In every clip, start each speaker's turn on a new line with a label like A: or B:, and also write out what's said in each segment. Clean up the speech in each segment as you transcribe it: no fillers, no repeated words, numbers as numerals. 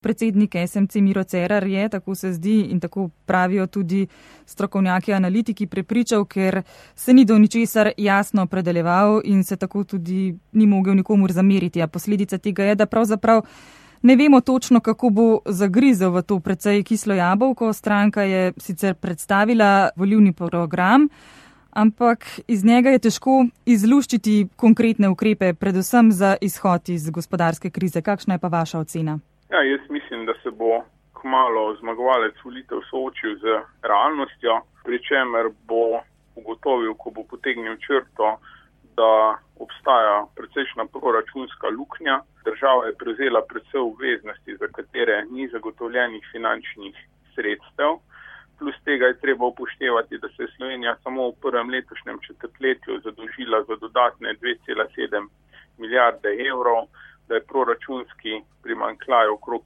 A: Predsednik SMC Miro Cerar je, tako se zdi in tako pravijo tudi strokovnjaki analitiki, prepričal, ker se ni do ničesar jasno opredeljeval in se tako tudi ni mogel nikomur zameriti. A posledica tega je, da pravzaprav ne vemo točno, kako bo zagrizel v to precej kislo jabolko. Stranka je sicer predstavila volilni program, ampak iz njega je težko izluščiti konkretne ukrepe, predvsem za izhod iz gospodarske krize. Kakšna je pa vaša ocena?
B: Ja, jaz mislim, da se bo kmalu zmagovalec volitev soočil z realnostjo, pri čemer bo ugotovil, ko bo potegnil črto, da obstaja precejšna proračunska luknja. Država je prevzela predvsem obveznosti, za katere ni zagotovljenih finančnih sredstev. Plus tega je treba upoštevati, da se je Slovenija samo v prvem letošnjem četrtletju zadolžila za dodatne 2,7 milijarde evrov, da je proračunski primanjkljaj okrog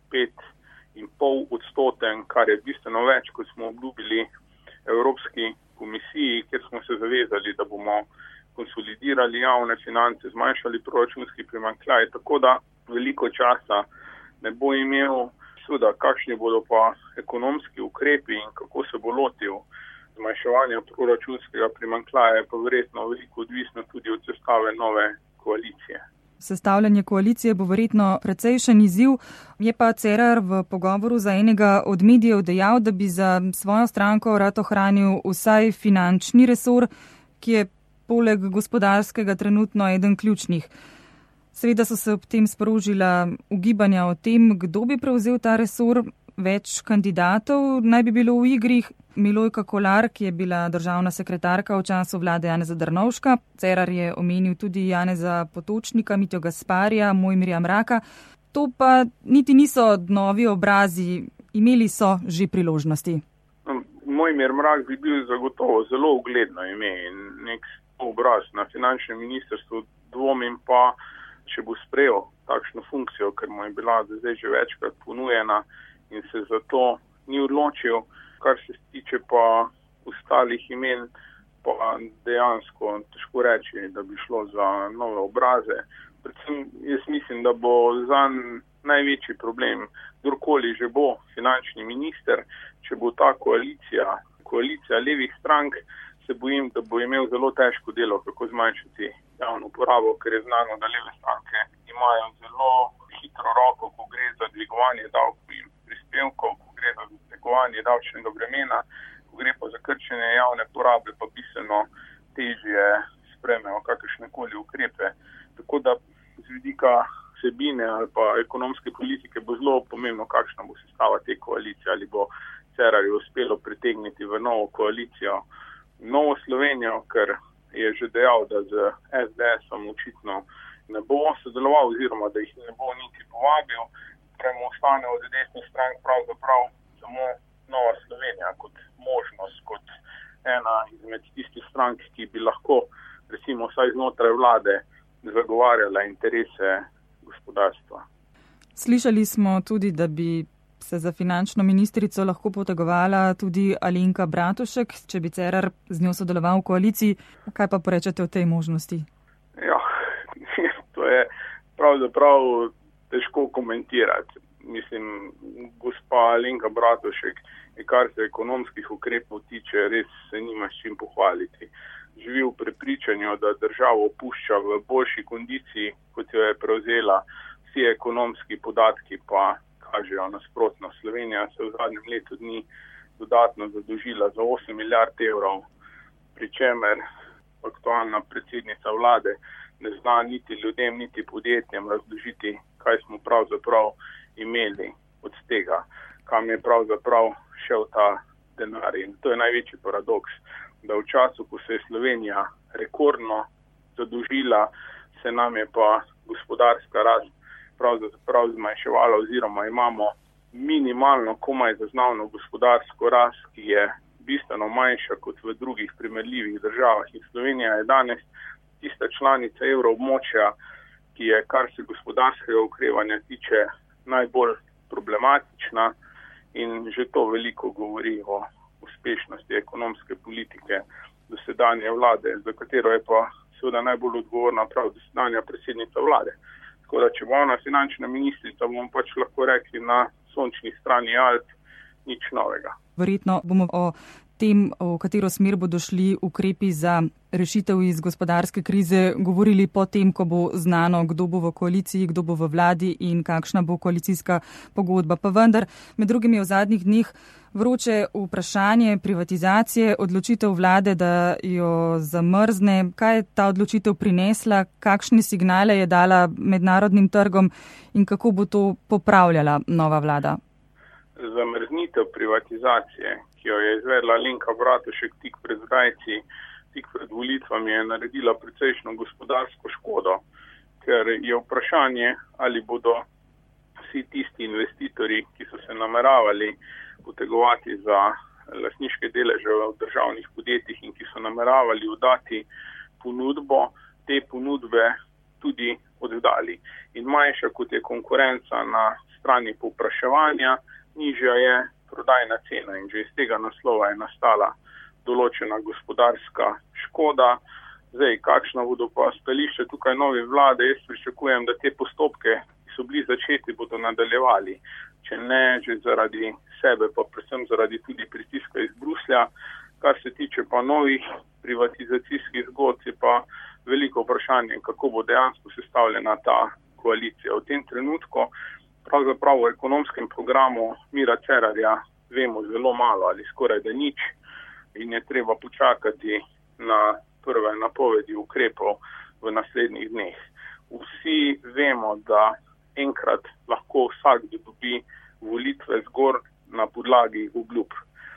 B: 5,5%, kar je bistveno več, kot smo obljubili Evropski komisiji, kjer smo se zavezali, da bomo konsolidirali javne finance, zmanjšali proračunski primanjkljaj, tako da veliko časa ne bo imel. Seveda, kakšni bodo pa ekonomski ukrepi in kako se bo lotil zmanjševanja proračunskega primanjkljaja, pa verjetno veliko odvisno tudi od sestave nove koalicije.
A: Sestavljanje koalicije bo verjetno precejšen izziv. Je pa Cerar v pogovoru za enega od medijev dejal, da bi za svojo stranko rad ohranil vsaj finančni resor, ki je poleg gospodarskega trenutno eden ključnih. Seveda so se ob tem sprožila ugibanja o tem, kdo bi prevzel ta resor. Več kandidatov naj bi bilo v igri. Milojka Kolar, ki je bila državna sekretarka v času vlade Janeza Drnovška. Cerar je omenil tudi Janeza Potočnika, Mitjo Gasparija, Mojmirja Mraka. To pa niti niso novi obrazi, imeli so že priložnosti.
B: Mojmir Mrak bi bil zagotovo zelo ugledno ime in nek obraz na finančnem ministrstvu. Dvomim pa, če bo sprejel takšno funkcijo, ker mu je bila zdaj že večkrat ponujena in se zato ni odločil. Kar se tiče pa ostalih imen, pa dejansko težko reči, da bi šlo za nove obraze. Predvsem jaz mislim, da bo zanj največji problem, kdorkoli že bo finančni minister, če bo ta koalicija levih strank, se bojim, da bo imel zelo težko delo, kako zmanjšati javno porabo, ker je znano, da leve stranke imajo zelo hitro roko, ko gre za dvigovanje davkov in prispevkov, ko gre za dvigovanje davčnega bremena, ko gre pa za krčenje javne porabe, pa bistveno težje sprejmejo kakršnekoli ukrepe. Tako da z vidika vsebine ali pa ekonomske politike bo zelo pomembno, kakšna bo sestava te koalicije, ali bo Cerarju uspelo pritegniti v novo koalicijo Novo Slovenijo, ker je že dejal, da z SDS-om očitno ne bo sodeloval oziroma da jih ne bo niti povabil, ker mu ostane od desnih strank pravzaprav samo Nova Slovenija kot možnost, kot ena izmed tistih strank, ki bi lahko recimo vsaj znotraj vlade zagovarjala interese gospodarstva.
A: Slišali smo tudi, da bi se za finančno ministrico lahko potegovala tudi Alenka Bratušek, če bi Cerar z njo sodeloval v koaliciji. Kaj pa porečete o tej možnosti?
B: Ja, to je pravzaprav težko komentirati. Mislim, gospa Alenka Bratušek, kar se ekonomskih ukrepov tiče, res se nima s čim pohvaliti. Živi v prepričanju, da državo pušča v boljši kondiciji, kot jo je prevzela. Vsi ekonomski podatki pa kažejo nasprotno. Slovenija se v zadnjem letu dni dodatno zadolžila za 8 milijard evrov, pri čemer aktualna predsednica vlade ne zna niti ljudem, niti podjetjem razložiti, kaj smo pravzaprav imeli od tega, kam je pravzaprav šel ta denar. In to je največji paradoks, da v času, ko se je Slovenija rekordno zadolžila, se nam je pa gospodarska rast pravzaprav zmanjševala oziroma imamo minimalno komaj zaznavno gospodarsko rast, ki je bistveno manjša kot v drugih primerljivih državah. In Slovenija je danes tista članica evroobmočja, ki je, kar se gospodarskega okrevanja tiče, najbolj problematična in že to veliko govori o uspešnosti ekonomske politike dosedanje vlade, za katero je pa seveda najbolj odgovorna prav dosedanja predsednica vlade. Tako da, če bo ona finančna ministrica, bomo pač lahko rekli na sončni strani Alp nič novega.
A: Verjetno bomo o tem, v katero smer bodo šli ukrepi za rešitev iz gospodarske krize, govorili potem, ko bo znano, kdo bo v koaliciji, kdo bo v vladi in kakšna bo koalicijska pogodba. Pa vendar, med drugim je v zadnjih dneh vroče vprašanje privatizacije, odločitev vlade, da jo zamrzne. Kaj je ta odločitev prinesla, kakšne signale je dala mednarodnim trgom in kako bo to popravljala nova vlada?
B: Zamrznitev privatizacije, ki jo je izvedla Alenka Bratušek tik pred zdajci, tik pred volitvami, je naredila precejšno gospodarsko škodo, ker je vprašanje, ali bodo vsi tisti investitorji, ki so se nameravali potegovati za lastniške deleže v državnih podjetjih in ki so nameravali oddati ponudbo, te ponudbe tudi oddali. In manjša kot je konkurenca na strani povpraševanja, nižja je prodajna cena in že iz tega naslova je nastala določena gospodarska škoda. Zdaj, kakšna bodo pa stališče tukaj nove vlade, jaz pričakujem, da te postopke, ki so bili začeti, bodo nadaljevali. Če ne, že zaradi sebe, pa predvsem zaradi tudi pritiska iz Bruslja. Kar se tiče pa novih privatizacijskih zgodb, je pa veliko vprašanje, kako bo dejansko sestavljena ta koalicija. V tem trenutku pravzaprav v ekonomskem programu Mira Cerarja vemo zelo malo ali skoraj da nič in je treba počakati na prve napovedi ukrepov v naslednjih dneh. Vsi vemo, da enkrat lahko vsakdo dobi volitve zgolj na podlagi obljub.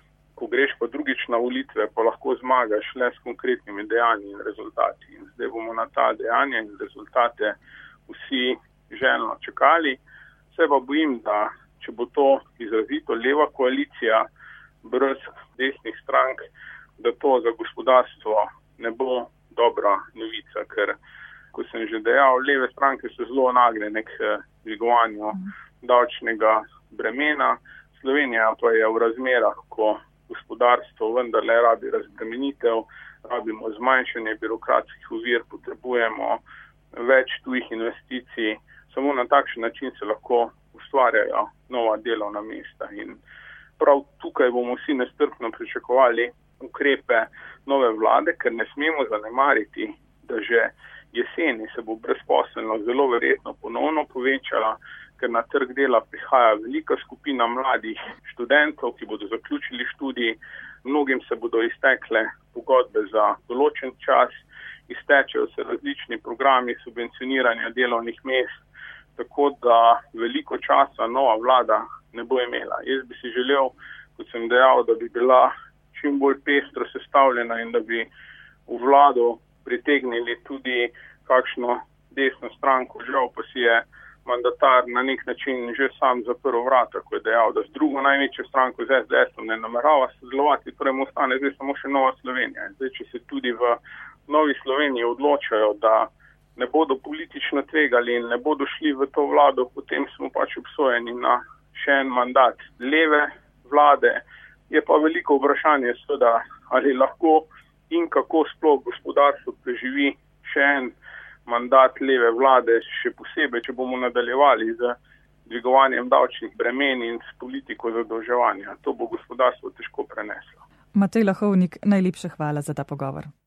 B: Ko greš pa drugič na volitve, pa lahko zmagaš le s konkretnimi dejanji in rezultati. In zdaj bomo na ta dejanja in rezultate vsi željno čakali. Se pa bojim, da če bo to izrazito leva koalicija brez desnih strank, da to za gospodarstvo ne bo dobra novica, ker, ko sem že dejal, leve stranke so zelo nagnjene k dvigovanju davčnega bremena. Slovenija pa je v razmerah, ko gospodarstvo vendarle rabi razbremenitev, rabimo zmanjšanje birokratskih ovir, potrebujemo več tujih investicij. Samo na takšen način se lahko ustvarjajo nova delovna mesta. In prav tukaj bomo vsi nestrpno pričakovali ukrepe nove vlade, ker ne smemo zanemariti, da že jeseni se bo brezposelnost zelo verjetno ponovno povečala, ker na trg dela prihaja velika skupina mladih študentov, ki bodo zaključili študij, mnogim se bodo iztekle pogodbe za določen čas, iztečejo se različni programi subvencioniranja delovnih mest, tako da veliko časa nova vlada ne bo imela. Jaz bi si želel, kot sem dejal, da bi bila čim bolj pestro sestavljena in da bi v vlado pritegnili tudi kakšno desno stranko. Žal pa si je mandatar na nek način že sam zaprl vrata, ko je dejal, da z drugo največjo stranko z SDS-om ne namerava sodelovati, torej mu ostane zdaj samo še Nova Slovenija. Zdaj, če se tudi v Novi Sloveniji odločajo, da ne bodo politično tvegali in ne bodo šli v to vlado, potem smo pač obsojeni na še en mandat leve vlade. Je pa veliko vprašanje, seveda, ali lahko in kako sploh gospodarstvo preživi še en mandat leve vlade, še posebej, če bomo nadaljevali z dvigovanjem davčnih bremen in s politiko zadolževanja. To bo gospodarstvo težko preneslo.
A: Matej Lahovnik, najlepša hvala za ta pogovor.